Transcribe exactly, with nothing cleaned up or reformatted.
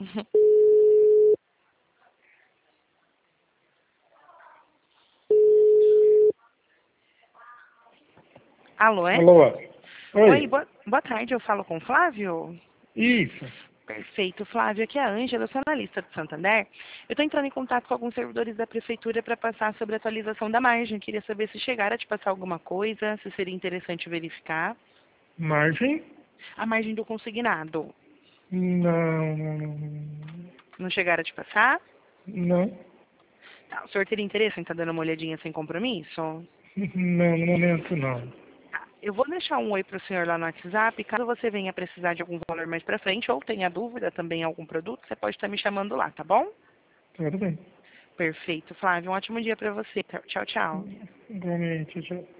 Alô, é? Alô? Oi. Oi, boa, boa tarde, eu falo com o Flávio? Isso. Perfeito, Flávio, aqui é a Ângela, eu sou analista do Santander. Eu estou entrando em contato com alguns servidores da Prefeitura para passar sobre a atualização da margem. Queria saber se chegaram a te passar alguma coisa, se seria interessante verificar. Margem? A margem do consignado. Não, não, não. Não chegaram a te passar? Não. Tá, o senhor teria interesse em estar dando uma olhadinha sem compromisso? Não, no momento não. Tá, eu vou deixar um oi para o senhor lá no WhatsApp. Caso você venha precisar de algum valor mais para frente ou tenha dúvida também em algum produto, você pode estar me chamando lá, tá bom? Tudo bem. Perfeito, Flávio. Um ótimo dia para você. Tchau, tchau. Igualmente, tchau.